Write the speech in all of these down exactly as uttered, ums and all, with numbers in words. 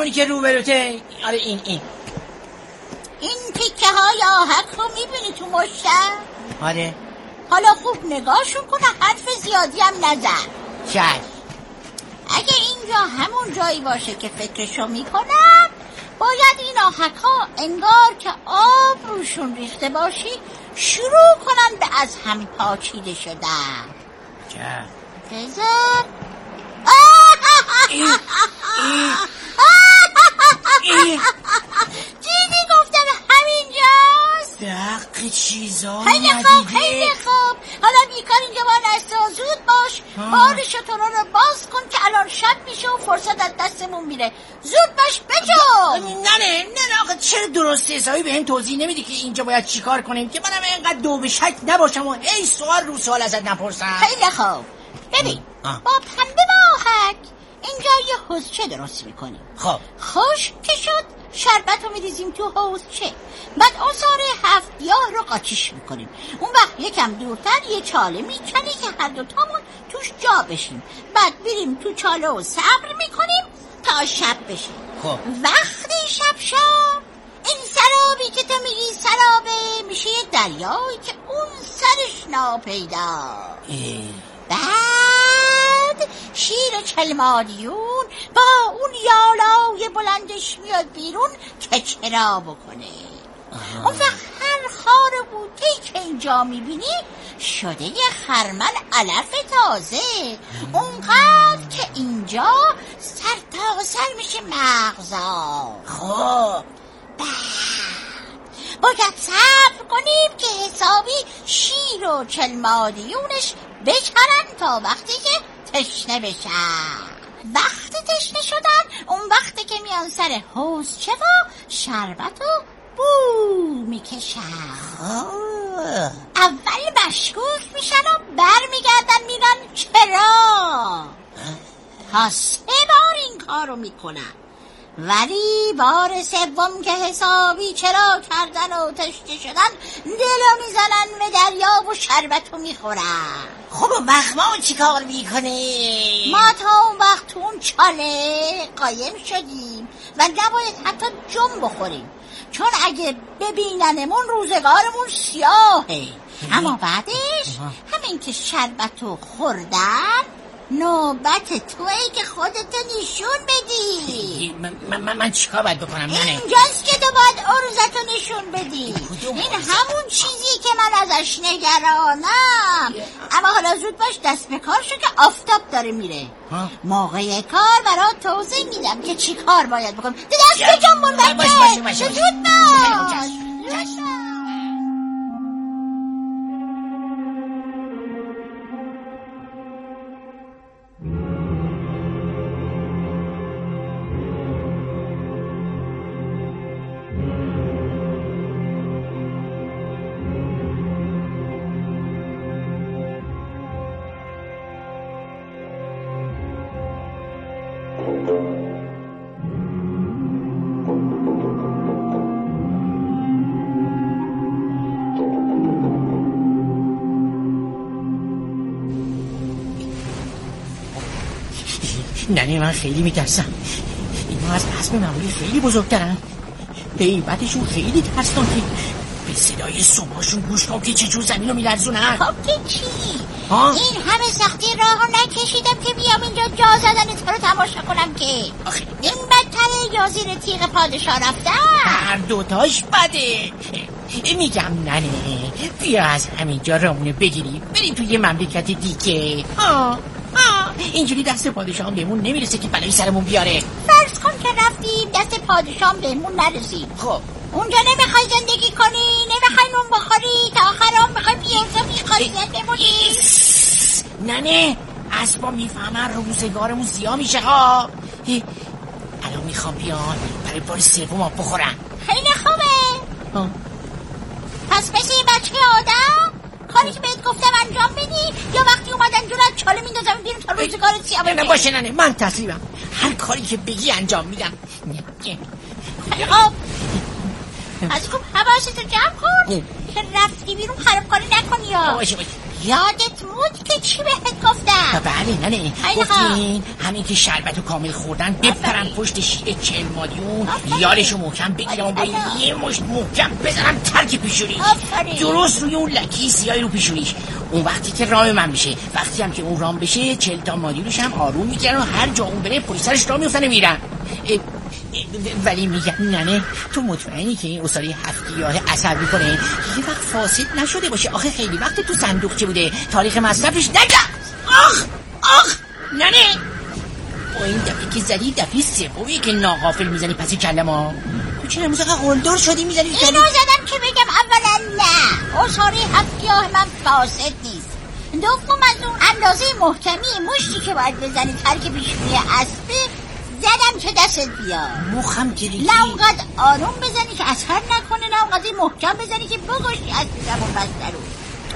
همونی که روبروته. آره این این این تیکه های آهک رو میبینی تو مشتم؟ آره. حالا خوب نگاهشون کنه، حرف زیادی هم نزن. چشم. اگه اینجا همون جایی باشه که فکرشو میکنم، باید این آهک ها انگار که آب روشون ریخته باشی شروع کنن به از هم پاچیده شدن. چه؟ بذار دیدی گفتم همینجاست. دقیق چیزا خیلی خوب خیلی خوب. حالا بیکار اینجا با نستا زود باش، بار شترا رو باز کن که الان شب میشه و فرصت از دستمون میره. زود باش بجو. نه نه نه آقا چرا درست حسابی به هم توضیح نمیدی که اینجا باید چیکار کنیم که منم اینقدر دو به شک نباشم و ای سوال رو سوال ازت نپرسم. خیلی خوب. ببین آه. با پنبه و آهک اینجا یه حوضچه درست میکنیم. خب خشک که شد شربت رو میریزیم تو حوضچه، بعد آثار هفت گیاه رو قاچیش میکنیم. اون وقت یکم دورتر یه چاله میکنی که هر دوتامون توش جا بشیم، بعد بریم تو چاله و صبر میکنیم تا شب بشه. خب وقتی شب شد این سرابی که تو میگی سرابه میشه یه دریایی که اون سرش ناپیدا. بعد شیر چلمادیون با اون یالای بلندش میاد بیرون که چرا بکنه. اون وقت هر خار بوتی که اینجا میبینی شده یه خرمن علف تازه، اونقدر که اینجا سر تا سر میشه مغزا. خب باید صبر کنیم که حسابی شیر و چلمادیونش بچرن تا وقتی که تشنه بشن. وقتی تشنه شدن اون وقتی که میان سر حوضچه و شربت و بو میکشن. اول مشکوک میشن و بر میگردن میرن چرا. تا سه بار این کارو میکنن، ولی بار سوم که حسابی چرا کردن و تشنه شدن دلو میزنن به دریا و شربتو میخورن. خب اون وقت ما چی کار میکنیم؟ ما تا اون وقت تو اون چاله قایم شدیم و نباید حتی جم بخوریم، چون اگه ببیننمون روزگارمون سیاهه. اما بعدش همین که شربتو خوردن نوبت تویی که خودتو نشون بدی. من, من, من چیکار باید بکنم؟ نه اینجاست که تو باید عرضتو نشون بدی. این همون چیزی که من ازش نگرانم. اما حالا زود باش دست به کار شو که آفتاب داره میره. موقع کار برات توضیح میدم که چی کار باید بکنم. دست به جنبون بکن. زود باش. ننه من خیلی میترسم. اینا از اسب معمولی خیلی بزرگترن، هیبتشون خیلی ترسناکه. به صدای صبحاشون گوش کن که چجور زمین رو میلرزونن. خب که چی؟ ها؟ این همه سختی راه رو نکشیدم که بیام اینجا جا زدن تو رو تماشا کنم که آخه این بدتره یا زیر تیغ پادشاه رفتن؟ هر دوتاش بده. میگم ننه بیا از همینجا رامونه بگیریم بریم توی یه مملکت دیگه. آه آه اینجوری دست پادشاه هم بهمون نمیرسه که بلایی سرمون بیاره. فرض کن که رفتیم دست پادشاه هم بهمون نرسید. خب اونجا نمیخوای زندگی کنی، نمیخوای نون بخوری، تا آخر هم میخوای بیارزا میخوای بمونی. ننه اسبا میفهمن روزگارمون زیاد میشه ها. الان میخوام بیان برای بار سوم آب بخورن. خیلی خوبه ها. پس مثل یه بچه آدم کاری که بهت گفتم انجام بدی، یا وقتی اومدن جلوت چاله میندازم بیرون تا روزگارت سیاه بشه. نه باشه ننه من تصمیمم هر کاری که بگی انجام میدم. خیلی خوب از خوب حواستو جمع کن که رفتی بیرون خرابکاری نکنی. یا باشه باشه یادت مود که چی بهت گفتم؟ بله ننه، گفتین همین که شربتو کامل خوردن بپرم پشت شیر چهل مادیون، یالشو محکم بگیرم و با یه مشت محکم بزنم ترک پیشونیش، درست روی اون لکی سیاهی رو پیشونیش. اون وقتی که رام من میشه، وقتی هم که اون رام بشه چهل تا مادیونش هم آروم میگیرن و هر جا اون بره پشت سرش راه میفتن میرن. ولی میگم ننه، تو مطمئنی که این اصاره هفت گیاه اثر میکنه؟ یه وقت فاسد نشده باشه؟ آخه خیلی وقت تو صندوقچه بوده، تاریخ مصرفش نگه. آخ آخ ننه، با این دفعه که زدی دفعه سومی که ناغافل میزنی پس کلمه. تو چرا امروز اینقدر قلدر شدی میزنی؟ اینو زدم که بگم اولا نه، اصاره هفت گیاه من فاسد نیست. دوم از اون اندازه محکمی مشتی که باید بزنی ترک پیشونی اسبه زدم که دستت بیاد. مخم گریدی. نه اونقدر آروم بزنی که اثر نکنه، نه اونقدر محکم بزنی که بگوشی از بیدم اون بسته رو.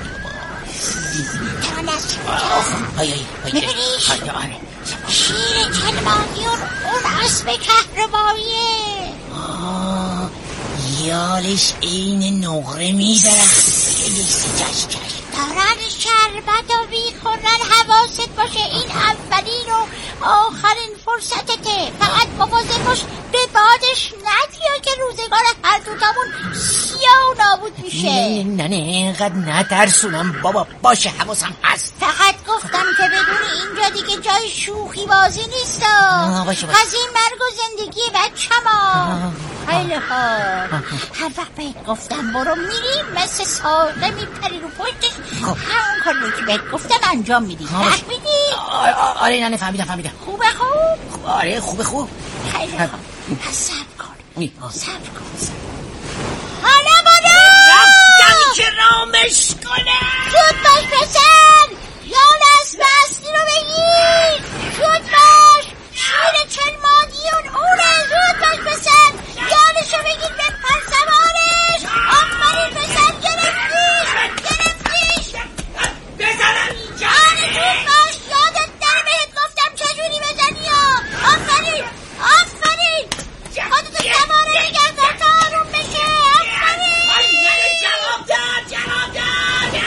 تانست میبینیش؟ شیر چلمادیون اون اسب کهرباییه. آه یالش این نقره میدرخت. دارن شربت و بیخورن، حواست باشه این اولین و آخرین فرصتته. فقط مواظب باش به بادش ندیا که روزگار هر دوتامون سیاه و نابود میشه. نه نه نه اینقدر نترسونم بابا، باشه حواسم هست. فقط گفتم که بدون اینجا دیگه جای شوخی بازی نیست. از این مرگ و زندگی بچه‌ما. خیلی خوب، هر وقت بهت گفتم برو میری مثل ساقه میپری رو پشتش، همون کاری که بهت گفتم انجام میدی. فهمیدی؟ آره ننه فهمیدم فهمیدم. خوبه خوب؟ آره خوبه خوب. خیلی خوب، پس صبر کن صبر کن. حالا برو رفتم که رامش کنه. زود باش پسر، یال اسب اصلی رو بگیر. زود باش، شیر چلمادیون اونه. زود باش پسر، یالشو بگیر بپر سوارش. آفرین پسر، گرفتیش گرفتیش. بزنم اینجا. آره زود باش، یادت نره بهت گفتم چجوری بزنی. آفرین آفرین، خودتو سواره نگردار تا آروم بشه. آفرین. جواب داد جواب داد.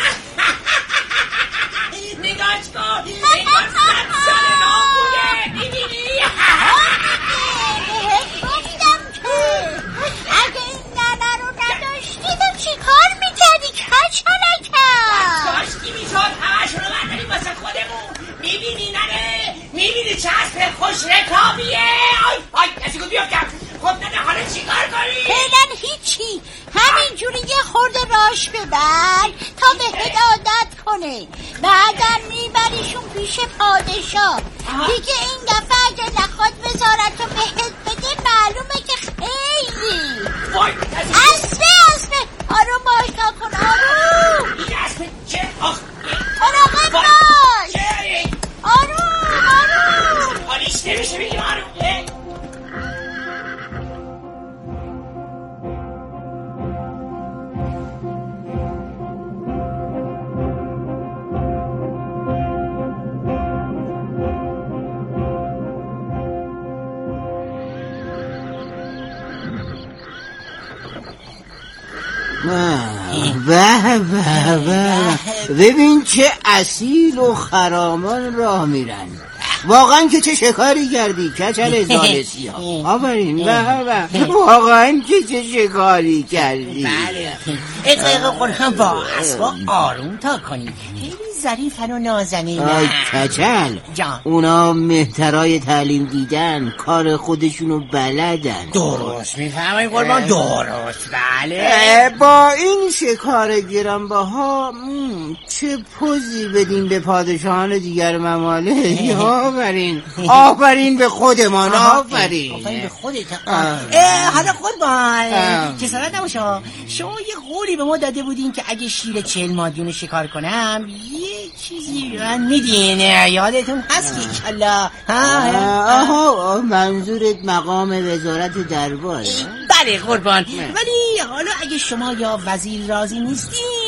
نگاش کن، نگاش صد سال ناموده. میبینی؟ بهت گفتم که اگه این ننه رو نداشتی تو چی کار میکردی کچلکم؟ داشتی میشد همشون رو برداری واسه خودمون. میبینی ننه؟ میبینی چه اسب خوش رکابیه؟ آی آی کسی گود بیافتم. خب ننه حالا چی کار کنی؟ فعلا هیچی، همینجوری یه خورده راش ببر تا بهت عادت کنه. بعدم میبریشون پیش پادشاه. دیگه این دفعه اگه نخواد وزارت رو بهت بده معلومه که خیلی اسبه اسبه. آروم باش تا کن، آروم. این اسب چه؟ آخ مراقب باش. آروم آروم. حالیش نمیشه بگیم آرومه. به به به، ببین چه اصیل و خرامان راه میرن. واقعا که چه شکاری کردی کچل زالسی ها. آفرین. به به، واقعا که چه شکاری کردی. بله اقاق قرآن با اسبا آروم تا کنی. خیلی ظریفن و نازنین. آی کچل، اونا مهترای تعلیم دیدن، کار خودشونو بلدن. درست میفهمی قربان، درست. بله با این شکار گرانبها چه پوزی بدیم به پادشاهان دیگر ممالک. آفرین آفرین به خودمان. آفرین آفرین به خودت. حالا قربان کسالت نباشه، شما یه قولی به ما داده بودین که اگه شیر چهل مادیون شکار کنم یه چیزی من میدین. یادتون هست که کلا؟ آها، منظورت مقام وزارت دربار؟ بله قربان. ولی حالا اگه شما یا وزیر راضی نیستین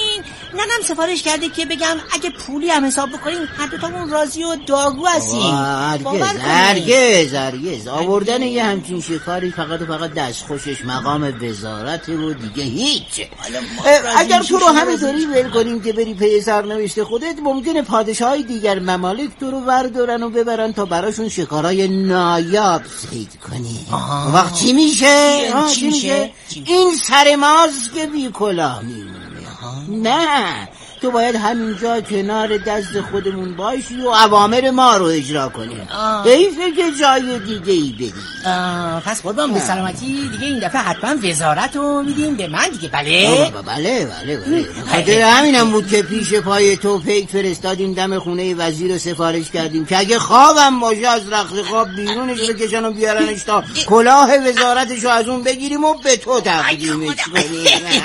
ننم سفارش کرده که بگم اگه پولی هم حساب بکنیم هر دوتامون راضی و داغو هستیم. هرگز هرگز هرگز آوردن یه همچین شکاری فقط و فقط دست خوشش مقام وزارت و دیگه هیچ. اگر تو رو همینطوری ول کنیم که بری پی سرنوشت خودت، ممکنه پادشاهای دیگر ممالک تو رو وردارن و ببرن تا براشون شکارای نایاب صید کنی. وقت چی میشه؟ چی میشه؟ این سر ماست که بی کلاه میمونه. نه، تو باید همینجا کنار دست خودمون باشی و اوامر ما رو اجرا کنی. حیفه که جای دیگه ای بدی. پس قربان به سلامتی دیگه این دفعه حتما وزارت رو میدیم به من دیگه. بله بله بله بله خاطر همینم بود که پیش پای تو پیک فرستادیم دم خونه وزیر رو سفارش کردیم که اگه خوابم باشه از رخت خواب بیرونش بکشن و بیارنش تا کلاه وزارتش رو از اون بگیریم و به تو تقدیمش کنیم.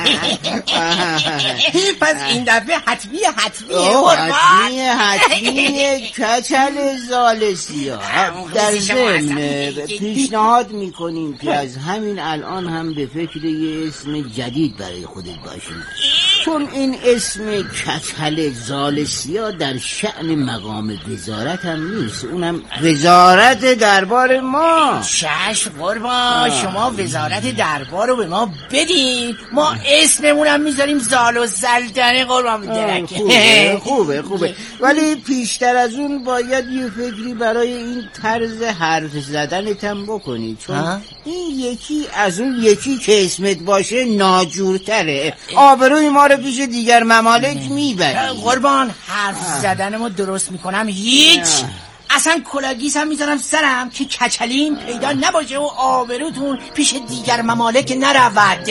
پس این دفعه حتمیه حتمیه حتمیه حتمیه کچل زال سیاه. در ضمن پیشنهاد میکنیم که از همین الان هم به فکر یه اسم جدید برای خودت باشیم، چون این اسم کچل زال سیاه در شأن مقام وزارت هم نیست، اونم وزارت دربار ما. شش قربان شما وزارت دربار رو به ما بدین، ما اسممونم میذاریم زال و زلدنه. قربان خوبه خوبه خوبه ولی پیشتر از اون باید یه فکری برای این طرز حرف زدنت هم بکنی، چون ها؟ این یکی از اون یکی که اسمت باشه ناجورتره، آبروی ما رو پیش دیگر ممالک میبری. قربان حرف زدن ما درست میکنم هیچ اه. اصلا کلاگیس هم میذارم سرم که کچلین پیدا نباشه و آبروتون پیش دیگر ممالک نرود.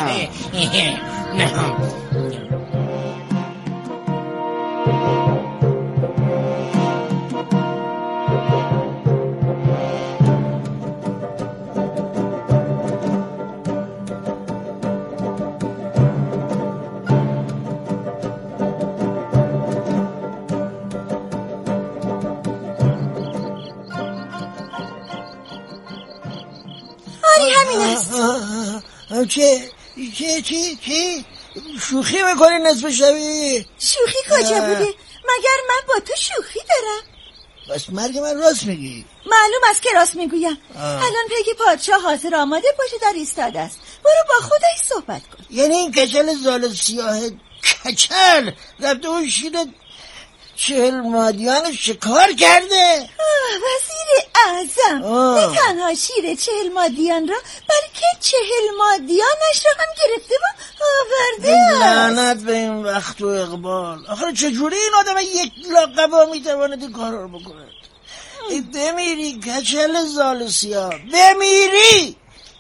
چه چه چی چی شوخی میکنی نصف شبی؟ شوخی کجا بوده؟ مگر من با تو شوخی دارم؟ بس مرگ من راست میگی؟ معلوم است که راست میگویم. الان پیک پادشاه حاضر آماده باشه در ایستاده است، برو با خودش صحبت کن. یعنی این کچل زال سیاه کچل رفته اون شیر چهل مادیان شکار کرده؟ وزیر اعظم نه تنها شیر چهل مادیان را بلکه چهل مادیانش را هم گرفته و آورده. لعنت به این وقت و اقبال. آخر چجوری این آدم یک لقبا میتواند این کار رو بکنه؟ بمیری کچل زال سیاه بمیری.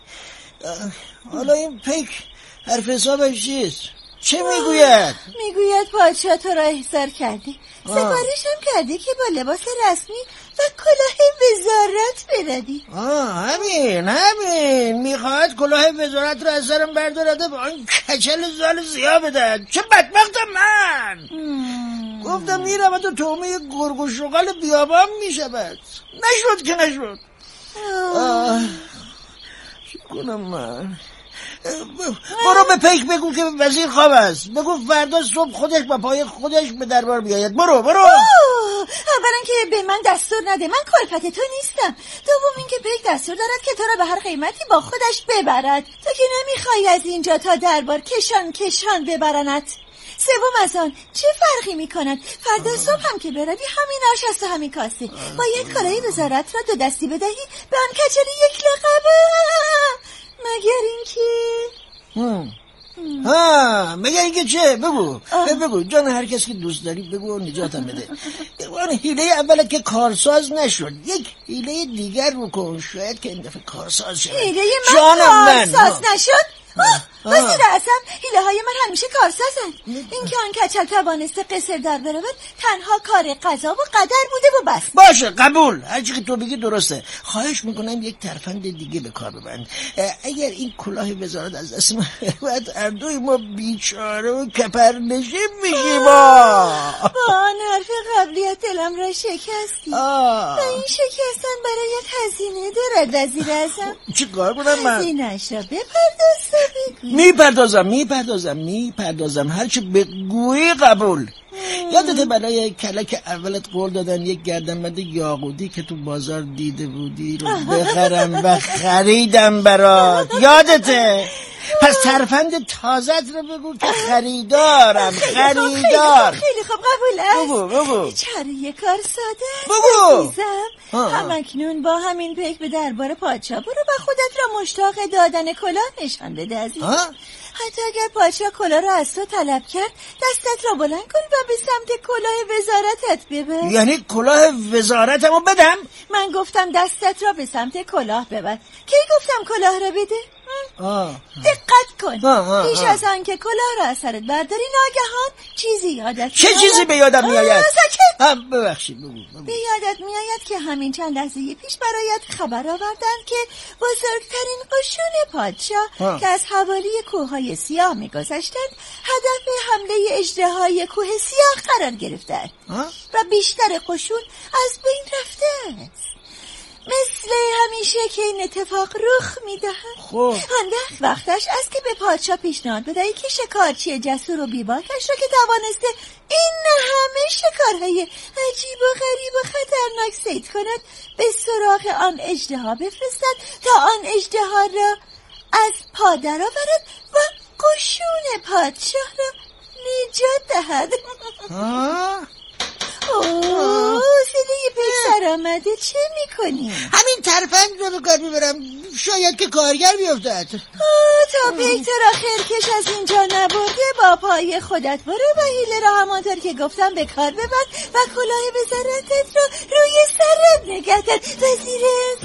حالا این پیک حرف حسابش چیست؟ چه میگوید؟ میگوید پادشاه تو را احضار کرده، سفارش هم کرده که با لباس رسمی و کلاه وزارت بردی. آه همین همین میخواهد کلاه وزارت را از سرم بردارده با این کچل زال سیاه بدهد. چه بدبختم من. مم. گفتم میرم تو تومه گرگ و شغال بیابان میشود، نشد که نشد. آه چه کنم من؟ برو به پیک بگو که وزیر خواب است، بگو فردا صبح خودش با پای خودش به دربار بیاید. برو برو. اولا که به من دستور نده، من کلفت تو نیستم. دوم این که پیک دستور دارد که تو را به هر قیمتی با خودش ببرد، تو که نمیخوای از اینجا تا دربار کشان کشان ببرنت. سوم از آن چه فرقی میکند؟ فردا صبح هم که بروی همین آش است و همین کاسه. باید کلاه وزارت را دو دستی بدهی به آن کچل یک لقبه، مگر اینکه ها مگر اینکه چه؟ بگو آه. بگو جان هر کس که دوست داری بگو نجاتم بده. اون حیله اولت که کارساز نشد، یک حیله دیگر رو کن، شاید که این دفعه کارساز شد. حیله من کارساز نشد؟ وزیر اعظم حیله های من همیشه کارسازند. این که آن کچل توانسته قصر در برود تنها کار قضا و قدر بوده و بس. باشه قبول، هرچی که تو بگی درسته. خواهش میکنم یک ترفند دیگه به کار ببند. اگر این کلاه وزارت از دست من باید اردوی ما بیچاره و کپر نشیم میشیم. با آن حرف قبلیت دلم را شکستی و این شکستن برایت هزینه دارد وزیر اعظم. چی کار کنم من؟ هزینه‌اش را بپرداز و بگو میپردازم میپردازم میپردازم هرچی بگویی قبول. یادته برای کلک اولت قول دادن یک گردنبند یاقوتی که تو بازار دیده بودی رو بخرم و خریدم برات؟ یادته؟ پس ترفند تازت رو بگو که خریدارم. خریدار. خیلی خوب قبول است. بگو بگو. چاره یک کار ساده. بگو. همکنون با همین پیک به دربار پادشاه برو و خودت را مشتاق دادن کلاه نشان بده عزیزم. حتی اگر پادشاه کلاه را از تو طلب کرد دستت را بلند کن و به سمت کلاه وزارتت ببر. یعنی کلاه وزارتمو بدم؟ من گفتم دستت را به سمت کلاه ببر. کی گفتم کلاه را بده؟ آه. دقت کن. آه آه پیش از آن که کلاه را از سرت برداری ناگهان چیزی یادت چه میآید. چیزی به یادم میآید؟ ساکت. ببخشید بگو, بگو. به یادت میآید که همین چند لحظه پیش برایت خبر آوردن که بزرگترین قشون پادشاه که از حوالی کوههای سیاه میگذشتند هدف حمله اژدهای کوه سیاه قرار گرفتند و بیشتر قشون از بین رفته است. مثل همیشه که این اتفاق رخ میدهد خب آن وقت وقتش است که به پادشاه پیشنهاد بدهی که شکارچی جسور و بیباکش را که توانسته این همه شکارهای عجیب و غریب و خطرناک صید کند به سراغ آن اژدها بفرستد تا آن اژدها را از پا درآورد و قشون پادشاه را نجات دهد. اوه صدای پیک سر آمده. چه میکنی؟ همین ترفند رو به کار میبرم، شاید که کارگر بیفتد. تا پیک تو را خرکش از اینجا نبرده با پای خودت برو و حیله را همانطور که گفتم به کار ببر و کلاه وزارتت را روی سرت نگه دار. وزیر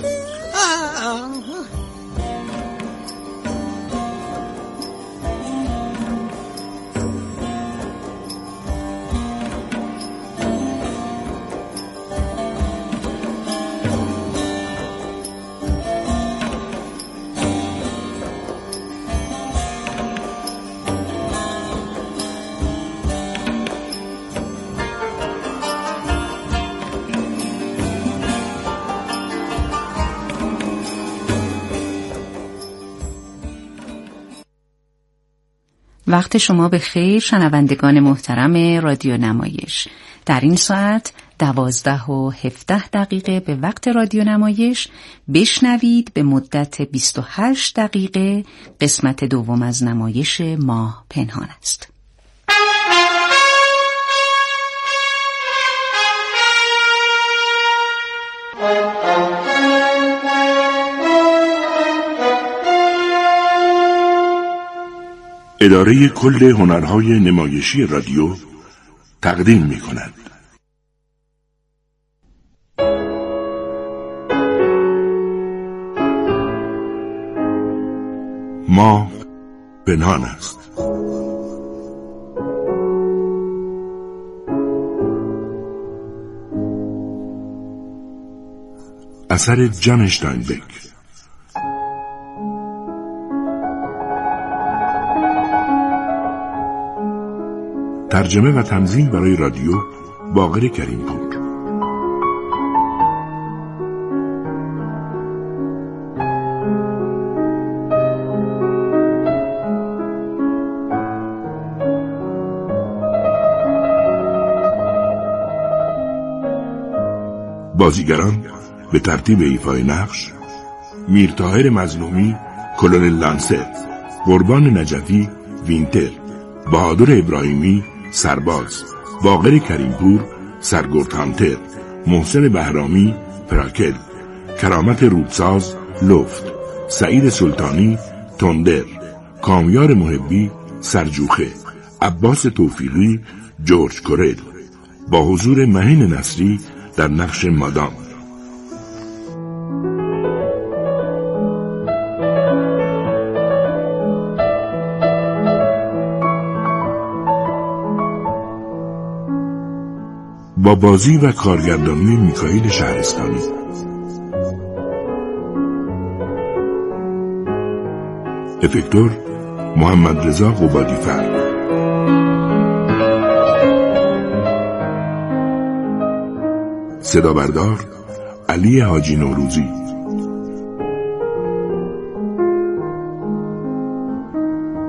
وقت شما به خیر شنوندگان محترم رادیو نمایش. در این ساعت دوازده و هفده دقیقه به وقت رادیو نمایش بشنوید به مدت بیست و هشت دقیقه قسمت دوم از نمایش ماه پنهان است. اداره کل هنرهای نمایشی رادیو تقدیم می کند. ماه پنهان است. اثر جان اشتاینبک. ترجمه و تنظیم برای رادیو باقر کریم‌پور. بازیگران به ترتیب ایفای نقش: میرطاهر مظلومی کلونل لانسر، قربان نجفی وینتر، بهادر ابراهیمی سرباز، باقر کریم‌پور سرگرد هانتر، محسن بهرامی پراکل، کرامت رودساز لفت، سعید سلطانی تندر، کامیار محبی سرجوخه، عباس توفیقی جورج کورل، با حضور مهین نصری در نقش مادام. با بازی و کارگردانی میکائیل شهرستانی. افکتور محمد رضا قبادی‌فر. صدا بردار علی حاجی نوروزی.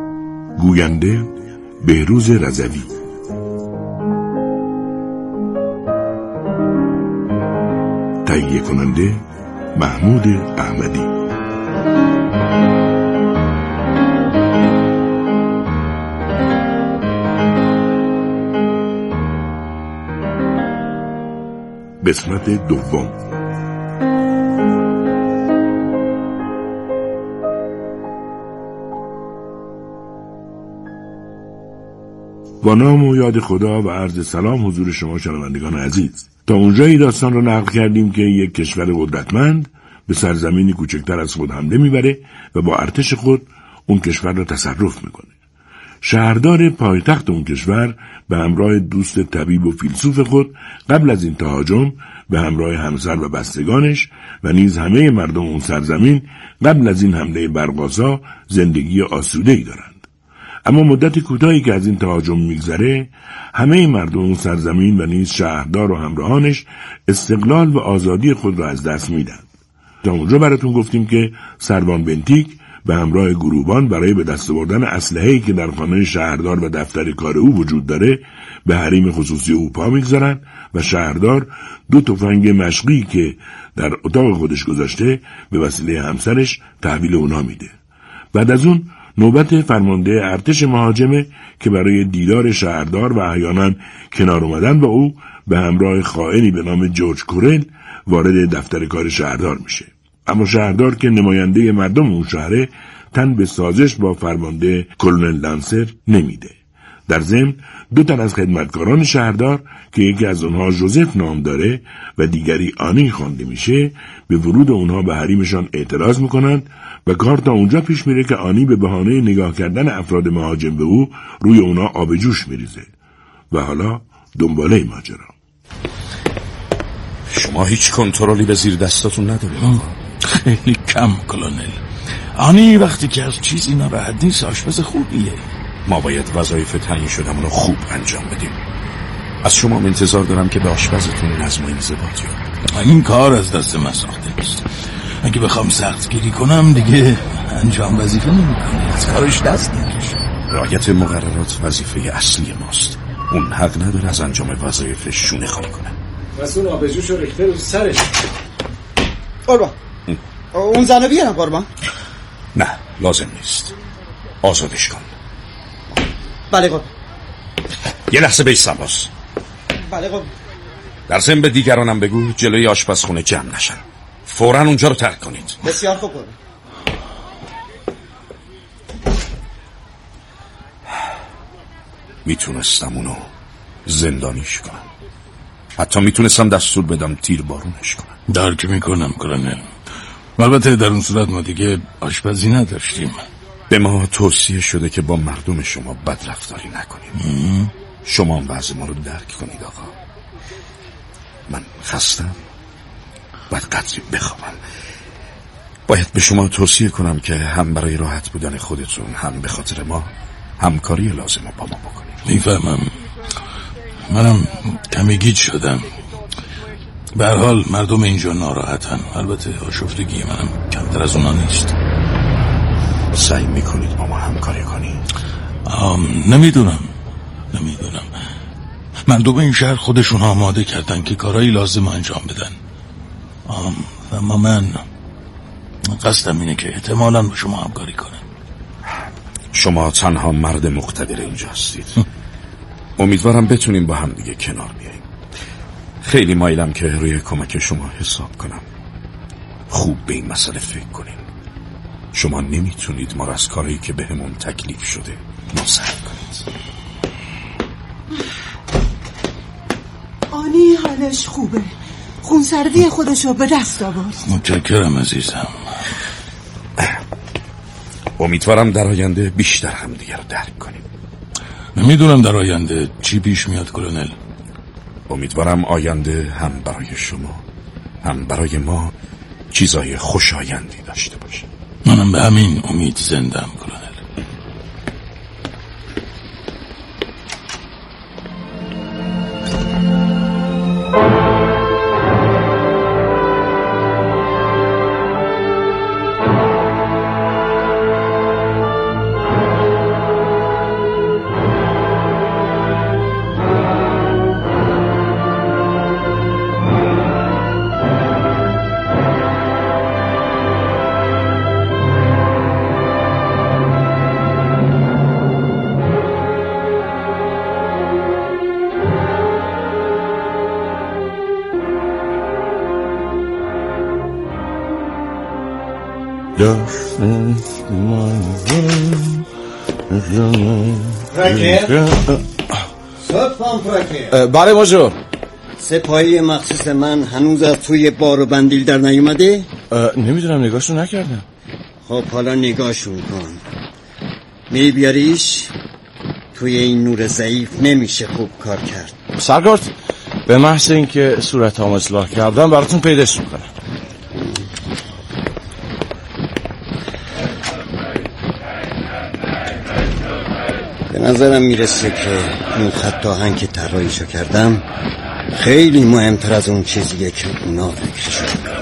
گوینده بهروز رضوی. تهیه کننده محمود احمدی. قسمت دوم. با نام و یاد خدا و عرض سلام حضور شما شنوندگان عزیز. تا اونجایی داستان رو نقل کردیم که یک کشور قدرتمند به سرزمینی کوچکتر از خود حمله میبره و با ارتش خود اون کشور رو تصرف میکنه. شهردار پایتخت اون کشور به همراه دوست طبیب و فیلسوف خود قبل از این تهاجم به همراه همسر و بستگانش و نیز همه مردم اون سرزمین قبل از این حمله برق‌آسا زندگی آسوده‌ای دارند. اما مدت کوتاهی که از این تهاجم میگذره، همه مردم اون سرزمین و نیز شهردار و همراهانش استقلال و آزادی خود را از دست میدن. تا اونجا براتون گفتیم که سروان بنتیک به همراه گروبان برای به دست آوردن اسلحه‌ای که در خانه شهردار و دفتر کار او وجود داره به حریم خصوصی او پا میگذارن و شهردار دو تفنگ مشقی که در اتاق خودش گذاشته به وسیله همسرش تحویل اونا میده. بعد از اون نوبت فرمانده ارتش مهاجمه که برای دیدار شهردار و احیانا کنار اومدن با او به همراه خائنی به نام جورج کورل وارد دفتر کار شهردار میشه. اما شهردار که نماینده مردم اون شهره تن به سازش با فرمانده کلونل لانسر نمیده. در ضمن دو تن از خدمتکاران شهردار که یکی از اونها جوزف نام داره و دیگری آنی خوانده میشه به ورود اونها به حریمشان اعتراض میکنند و کار تا اونجا پیش میره که آنی به بهانه نگاه کردن افراد مهاجم به او روی اونها آب جوش میریزه. و حالا دنباله ماجرا. شما هیچ کنترلی به زیر دستاتون ندارید؟ خیلی کم کلونل. آنی وقتی که از چیزی ناراحت نیست آشپز خوبیه. ما باید وظایف تعیین شدمون رو خوب انجام بدیم. از شما انتظار دارم که به آشپزتون نظم و انضباط یاد. این کار از دست من ساخته نیست. اگه بخوام سخت گیری کنم دیگه انجام وظیفه نمیکنه. از کارش دست نکشه. رعایت مقررات وظیفه اصلی ماست. اون حق نداره از انجام وظایفش شونه خالی کنه. مسئول آبجوش رو ریخته رو سرش. قربان اون زنو بیارم قربان. نه لازم نیست. آزادش کن. بله قربان. یه لحظه بیستم باز. بله قربان. در ضمن به دیگرانم بگو جلوی آشپزخونه جمع نشن. فوراً اونجا رو ترک کنید. بسیار خوب قربان. میتونستم اونو زندانیش کنم. حتی میتونستم دستور بدم تیر بارونش کنم. درک میکنم کلونل. البته در اون صورت ما دیگه آشپزی نداشتیم. به ما توصیه شده که با مردم شما بد رفتاری نکنیم. شما هم وضع ما رو درک کنید آقا. من خستم، باید قدری بخوابم. باید به شما توصیه کنم که هم برای راحت بودن خودتون هم به خاطر ما همکاری لازم رو با ما بکنید. میفهمم. منم کمی گیج شدم. به هر حال مردم اینجا ناراحتن. البته آشفتگی منم کمتر از اونا نیست. سعی میکنید با ما همکاری کنید؟ نمیدونم نمیدونم مردم این شهر خودشون آماده کردن که کارهایی لازم انجام بدن. اما من قصدم اینه که احتمالاً با شما همکاری کنم. شما تنها مرد مقتدر اینجا هستید. امیدوارم بتونیم با هم دیگه کنار بیاییم. خیلی مایلم که روی کمک شما حساب کنم. خوب به این مسئله فکر کنیم. شما نمیتونید ما را از کاری که بهمون تکلیف شده منصرف کنید. آنی حالش خوبه. خونسردی خودشو به دست آورد. متشکرم عزیزم. امیدوارم در آینده بیشتر هم دیگر رو درک کنیم. نمیدونم در آینده چی پیش میاد کلونل. امیدوارم آینده هم برای شما هم برای ما چیزای خوشایندی داشته باشه. منم به همین امید زندم کلونل. پراکر صبح پراکر. بله ماجو. سپاهی مخصوص من هنوز از توی بار و بندیل در نیومده؟ نمیدونم، نگاهشو نکردم. خب حالا نگاهشون کن. می بیاریش؟ توی این نور ضعیف نمیشه خوب کار کرد. سرگارد به محض اینکه صورت هم اصلاح کردم براتون پیداش میکنم. به نظرم میرسه که این خط آهنگ که طراحیشو کردم خیلی مهمتر از اون چیزیه که اونا فکرشو میکنن.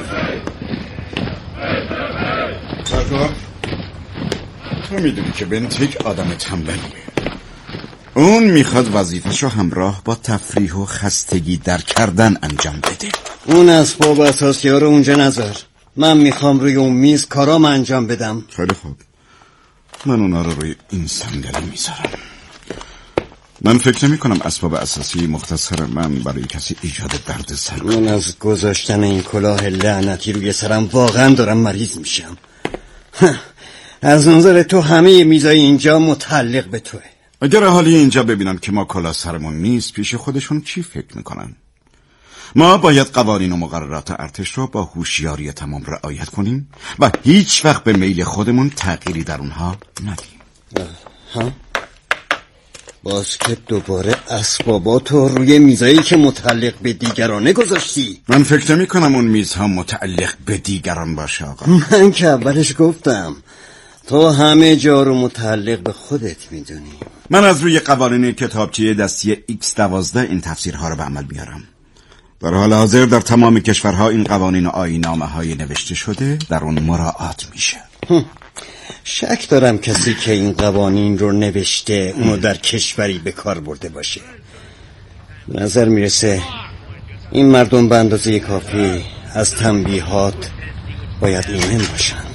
سرگارد تو میدونی که بنت یک آدم تنبلیه. اون میخواد وظیفه‌شو همراه با تفریح و خستگی در کردن انجام بده. اون اسباب اساسی ها رو اونجا نذار. من میخوام روی اون میز کارام انجام بدم. خیلی خوب، من اونا رو روی این صندلی میذارم. من فکر نمی کنم اسباب اساسی مختصر من برای کسی ایجاد درد سر کنه. من از گذاشتن این کلاه لعنتی روی سرم واقعا دارم مریض میشم. از نظر تو همه میزای اینجا متعلق به توه. اگر اهالی اینجا ببینن که ما کلاه سرمون نیست پیش خودشون چی فکر میکنن؟ ما باید قوانین و مقررات ارتش رو با هوشیاری تمام رعایت کنیم و هیچ وقت به میل خودمون تغییری در اونها ندیم. ها؟ باز که دوباره اسبابات رو روی میزایی که متعلق به دیگرانه گذاشتی. من فکر نمی کنم اون میزها متعلق به دیگران باشه آقا. من که اولش گفتم تو همه جا رو متعلق به خودت میدونی. من از روی قوانین کتابچه دستی ایکس دوازده این تفسیرها رو به عمل بیارم. در حال حاضر در تمام کشورها این قوانین و آیین‌نامه های نوشته شده در اون مراعات میشه. شک دارم کسی که این قوانین رو نوشته اونو در کشوری به کار برده باشه. به نظر میرسه این مردم به اندازه کافی از تنبیهات باید ایمن باشند.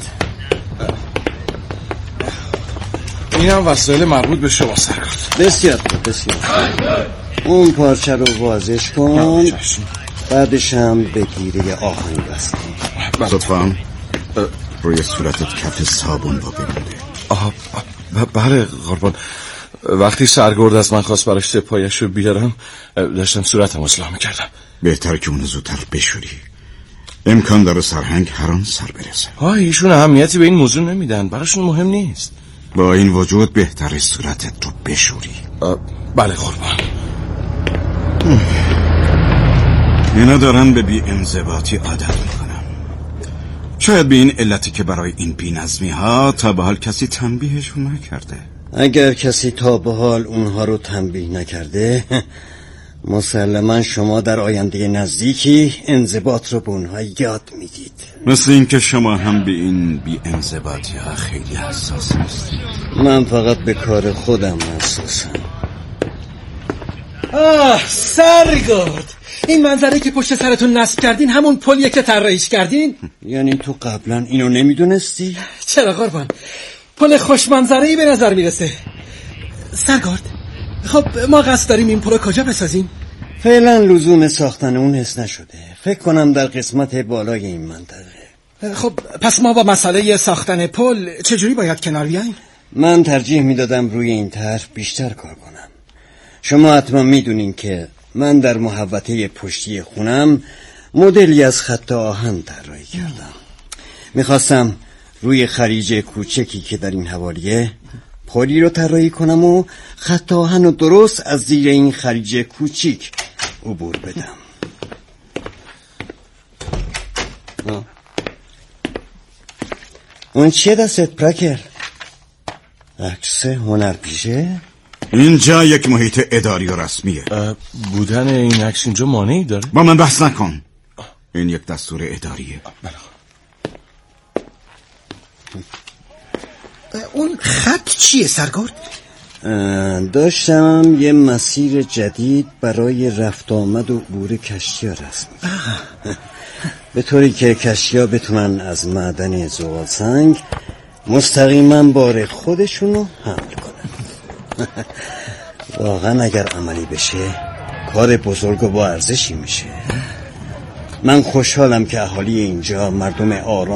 این هم وسایل مربوط به شما سرگارد. بسیار بسیار. اون پارچه رو وازش کن، بعدش هم به گیره آهنگ بست. لطفاً روی صورتت کف صابون با ببینده. آه بله قربان. وقتی سرگرد از من خواست براش سپایش رو بیارم داشتم صورتم اصلاح میکردم. بهتر که اونو زودتر بشوری. امکان داره سرهنگ هر آن سر برسه. ها ایشون اهمیتی به این موضوع نمیدن، براشون مهم نیست. با این وجود بهتره صورتت رو بشوری. بله قربان. اینا دارن به بی انضباطی عادت میکنن. شاید به این علتی که برای این بی نظمی ها تا به حال کسی تنبیهشون نکرده. اگر کسی تا به حال اونها رو تنبیه نکرده مسلما شما در آینده نزدیکی انضباط رو به اونها یاد میدید. مثل این که شما هم به این بی انضباطی ها خیلی حساس هستید. من فقط به کار خودم حساسم. آه سرگرد، این منظره که پشت سرتون نصب کردین همون پلیه که طراحیش کردین؟ یعنی تو قبلا اینو نمیدونستی؟ چرا قربان، پل خوش منظره‌ای به نظر میرسه. سرگرد، خب ما قصد داریم این پل رو کجا بسازیم؟ فعلا لزوم ساختن اون حس نشده. فکر کنم در قسمت بالای این منطقه. خب پس ما با مسئله ساختن پل چجوری باید کنار بیاییم؟ من ترجیح میدادم روی این طرح بیشتر کار کنم. شما حتما میدونین که من در محوطه پشتی خونم مدلی از خط آهن طراحی کردم. میخواستم روی خلیج کوچکی که در این حوالیه پلی رو طراحی کنم و خط آهن رو درست از زیر این خلیج کوچیک عبور بدم. آه. اون چیه دستت پراکر؟ عکس هنرپیشه؟ اینجا یک محیط اداری و رسمیه. بودن این عکس اینجا مانعی داره؟ با من بحث نکن. این یک دستور اداریه. اون خط چیه سرگرد؟ داشتم یه مسیر جدید برای رفت آمد و عبور کشتی‌ها رسم به طوری که کشتی‌ها بتونن از معدن زغال سنگ مستقیما بار خودشونو حمل کنن. واقعا اگر عملی بشه کار بزرگ و با ارزشی میشه. من خوشحالم که اهالی اینجا مردم آرام